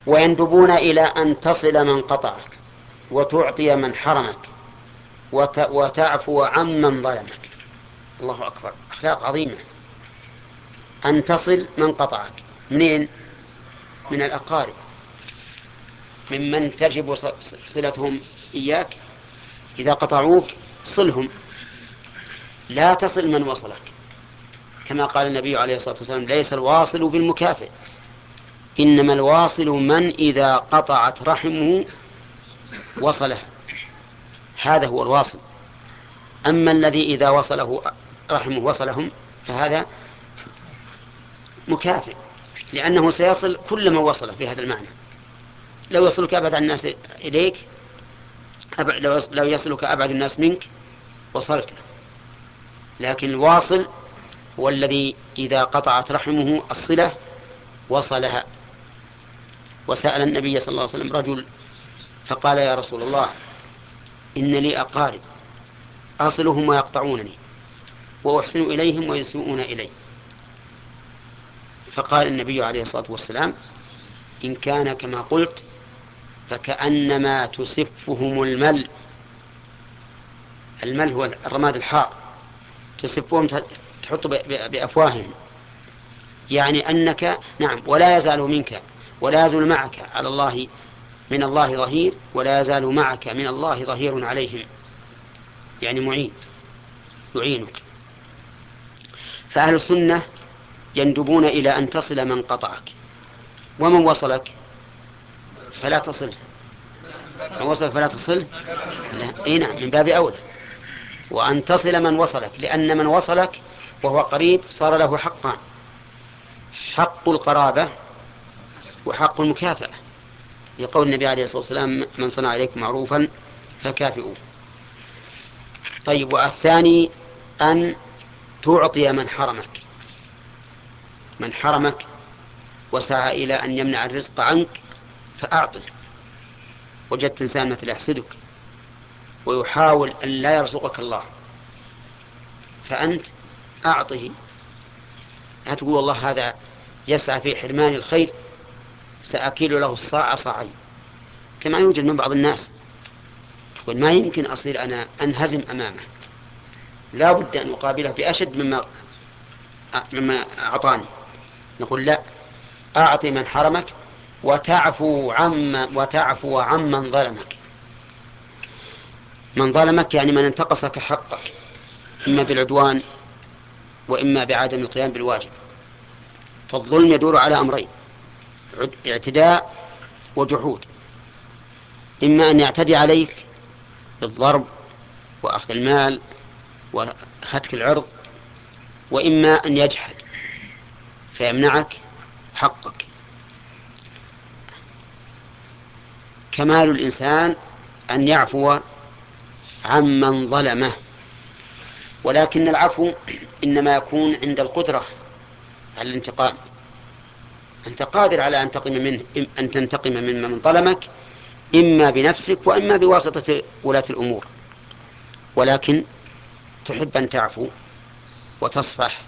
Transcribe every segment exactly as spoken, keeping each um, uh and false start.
ويندبون إلى أن تصل من قطعك، وتعطي من حرمك، وتعفو عمن ظلمك. الله أكبر، أخلاق عظيمة. أن تصل من قطعك، منين؟ من الأقارب، ممن تجب صلتهم إياك. إذا قطعوك صلهم، لا تصل من وصلك، كما قال النبي عليه الصلاة والسلام: ليس الواصل بالمكافئ، إنما الواصل من إذا قطعت رحمه وصله، هذا هو الواصل. أما الذي إذا وصله رحمه وصلهم فهذا مكافئ، لأنه سيصل كل من وصله في هذا المعنى. لو يصلك أبعد الناس إليك، لو يصلك أبعد الناس منك وصلته، لكن الواصل هو الذي إذا قطعت رحمه الصلة وصلها. وسأل النبي صلى الله عليه وسلم رجل فقال: يا رسول الله، إن لي أقارب أصلهم ويقطعونني، وأحسن إليهم ويسوءون إلي. فقال النبي عليه الصلاة والسلام: إن كان كما قلت فكأنما تسفهم المل. المل هو الرماد الحار، تسفهم تحط بأفواههم، يعني أنك نعم، ولا يزال منك ولا يزال معك على الله من الله ظهير، ولا يزال معك من الله ظهير عليهم، يعني معين يعينك. فأهل السنة يندبون إلى أن تصل من قطعك، ومن وصلك فلا تصل. من وصلك فلا تصل، لا، إيه نعم، من باب أولى. وأن تصل من وصلك، لأن من وصلك وهو قريب صار له حقان: حق القرابة وحق المكافأة، لقول النبي عليه الصلاة والسلام: من صنع إليكم معروفا فكافئوه. طيب، والثاني أن تعطي من حرمك. من حرمك وسعى إلى أن يمنع الرزق عنك فأعطه. وجدت إنسان مثل يحسدك ويحاول أن لا يرزقك الله، فأنت أعطه. لا تقول والله هذا يسعى في حرمان الخير، سأكيل له الصاع صاعين، كما يوجد من بعض الناس. تقول ما يمكن أصير أنا أنهزم أمامه، لا بد أن أقابله بأشد مما مما أعطاني. نقول لا، أعطي من حرمك وتعفو عم وتعفو عمن ظلمك. من ظلمك يعني من انتقصك حقك، إما بالعدوان وإما بعدم القيام بالواجب. فالظلم يدور على أمرين: اعتداء وجحود. إما أن يعتدي عليك بالضرب وأخذ المال وهتك العرض، وإما أن يجحد فيمنعك حقك. كمال الإنسان أن يعفو عمن ظلمه، ولكن العفو إنما يكون عند القدرة على الانتقام. أنت قادر على أن تنتقم منه، أن تنتقم من من ظلمك، إما بنفسك وإما بواسطة ولاة الأمور، ولكن تحب أن تعفو وتصفح،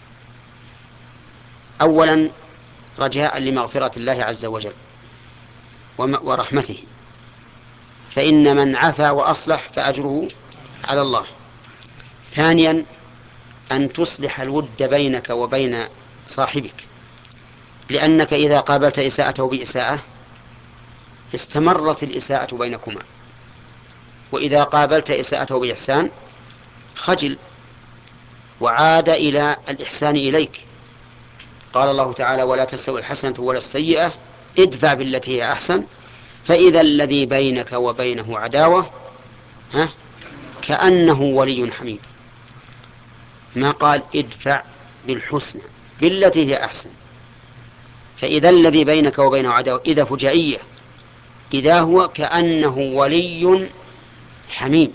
أولا رجاء لمغفرة الله عز وجل ورحمته، فإن من عفا وأصلح فأجره على الله. ثانيا أن تصلح الود بينك وبين صاحبك، لأنك إذا قابلت إساءته بإساءة استمرت الإساءة بينكما، وإذا قابلت إساءته بإحسان خجل وعاد إلى الإحسان إليك. قال الله تعالى: ولا تستوي الحسنة ولا السيئة ادفع بالتي هي أحسن فإذا الذي بينك وبينه عداوة ها كأنه ولي حميم. ما قال ادفع بالحسنى بالتي هي أحسن، فإذا الذي بينك وبينه عداوة إذا فجائية، إذا هو كأنه ولي حميم،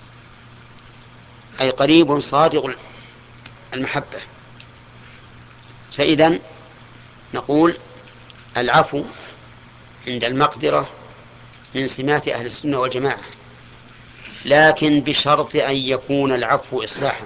أي قريب صادق المحبة. فإذا نقول العفو عند المقدرة من سمات أهل السنة والجماعة، لكن بشرط أن يكون العفو إصلاحا.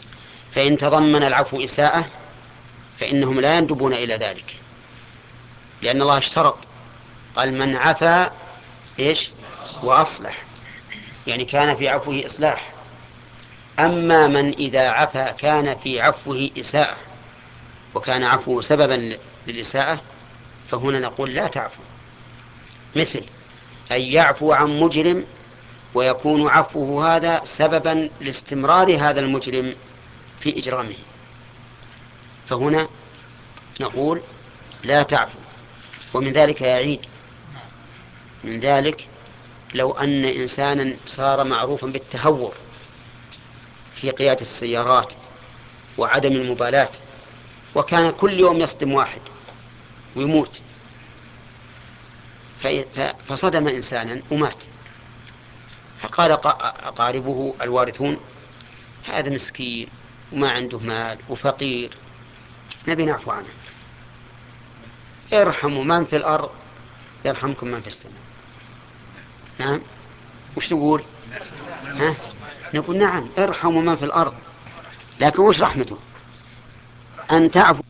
فإن تضمن العفو إساءة فإنهم لا يندبون إلى ذلك. لأن الله اشترط، قال من عفا إيش وأصلح، يعني كان في عفوه إصلاح. أما من إذا عفا كان في عفوه إساءة وكان عفوه سببا للإساءة فهنا نقول لا تعفو، مثل أن يعفو عن مجرم ويكون عفوه هذا سببا لاستمرار هذا المجرم في إجرامه، فهنا نقول لا تعفو. ومن ذلك يعيد، من ذلك لو أن إنسانا صار معروفا بالتهور في قيادة السيارات وعدم المبالاة، وكان كل يوم يصدم واحد ويموت، فصدم إنسانا ومات، فقال أقاربه الوارثون هذا مسكين وما عنده مال وفقير، نبي نعفو عنه، ارحموا من في الأرض يرحمكم من في السماء. نعم، وش تقول؟ ها؟ نقول نعم ارحموا من في الأرض، لكن وش رحمته؟ أن تعفو